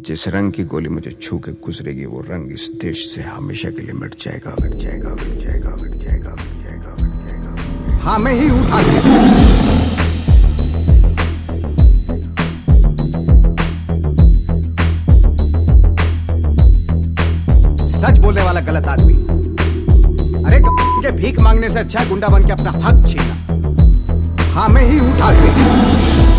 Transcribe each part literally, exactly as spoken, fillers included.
जिस रंग की गोली मुझे छू के गुजरेगी वो रंग इस देश से हमेशा के लिए मिट जाएगा मिट जाएगा मिट जाएगा मिट जाएगा मिट जाएगा मिट जाएगा। हाँ मैं ही उठा सच बोलने वाला गलत आदमी। अरे के भीख मांगने से अच्छा गुंडा बन के अपना हक छीना। हाँ मैं ही उठा के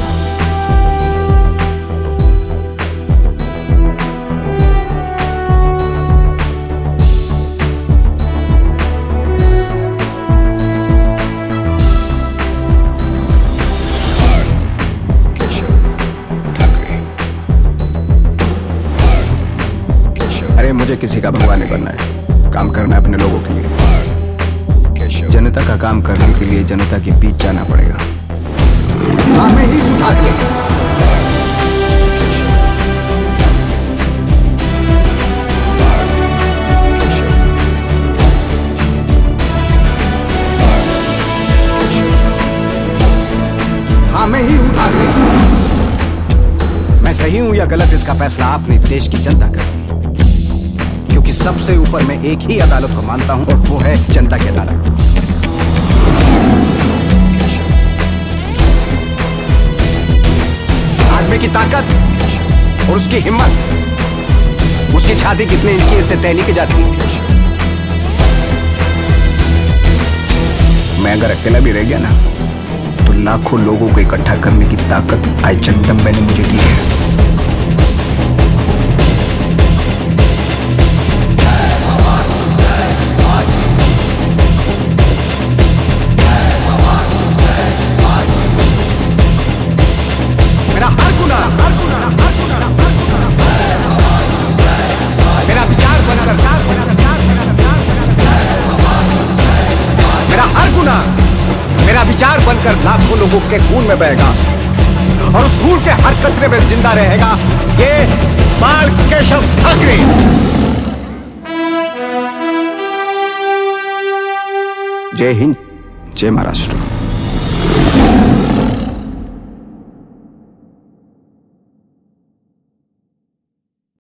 अरे मुझे किसी का भगवान नहीं बनना है, काम करना है अपने लोगों के लिए। जनता का काम करने के लिए जनता के बीच जाना पड़ेगा। हाँ मैं ही उठा के हाँ मैं ही उठा के मैं सही हूं या गलत इसका फैसला आपने देश की जनता कर दी, क्योंकि सबसे ऊपर मैं एक ही अदालत को मानता हूं और वो है जनता की अदालत। आदमी की ताकत और उसकी हिम्मत, उसकी छाती कितने इंच की इससे तय नहीं की जाती। मैं अगर अकेला भी रह गया ना तो लाखों लोगों को इकट्ठा करने की ताकत आई जगदम्बा ने मुझे दी है। मेरा विचार बनकर मेरा हर गुना मेरा विचार बनकर लाखों लोगों के खून में बहेगा और उस खून के हर कतरे में जिंदा रहेगा ये बाल केशव ठाकरे। जय हिंद, जय महाराष्ट्र।